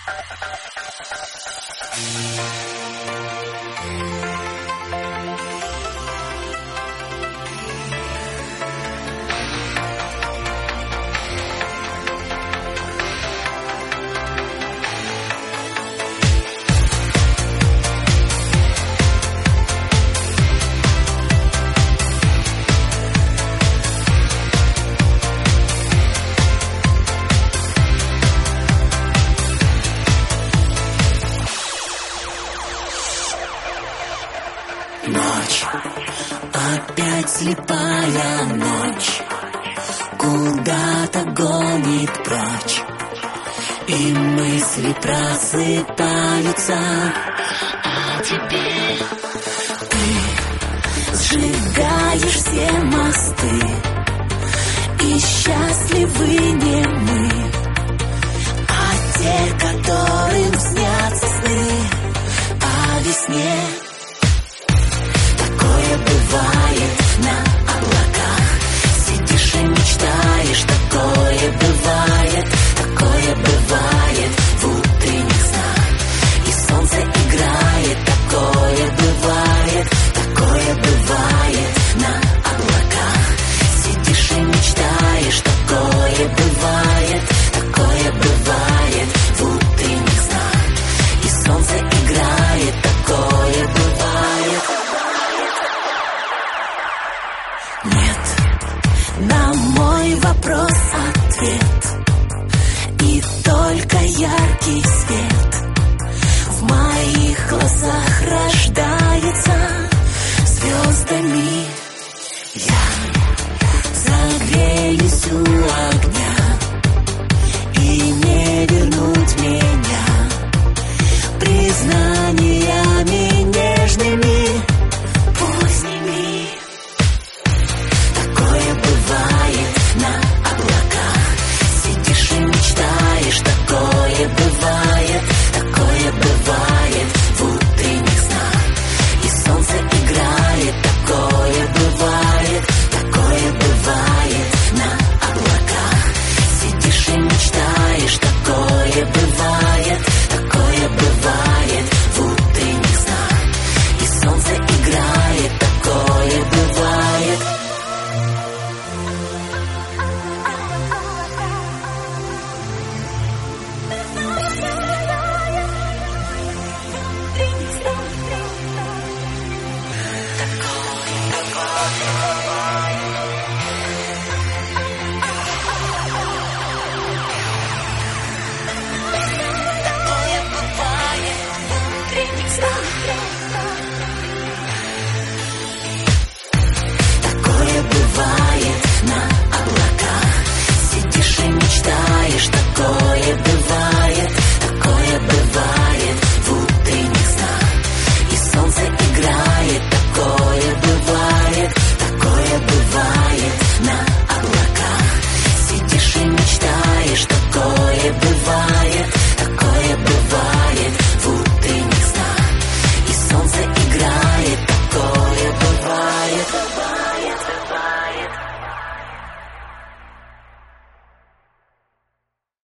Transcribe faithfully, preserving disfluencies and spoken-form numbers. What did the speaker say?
Ночь, опять слепая ночь, куда-то гонит прочь, и мысли просыпаются о тебе. Ты сжигаешь все мосты, и счастливы не мы, а те, которым снятся сны о весне. Бывает на облаках, сидишь и мечтаешь. Такое бывает, такое бывает в утренних снах, и солнце играет. Такое бывает, такое бывает на облаках, сидишь и мечтаешь. Такое бывает, такое бывает в утренних снах, и солнце играет. Такое бывает. Нет на мой вопрос ответ, и только яркий свет.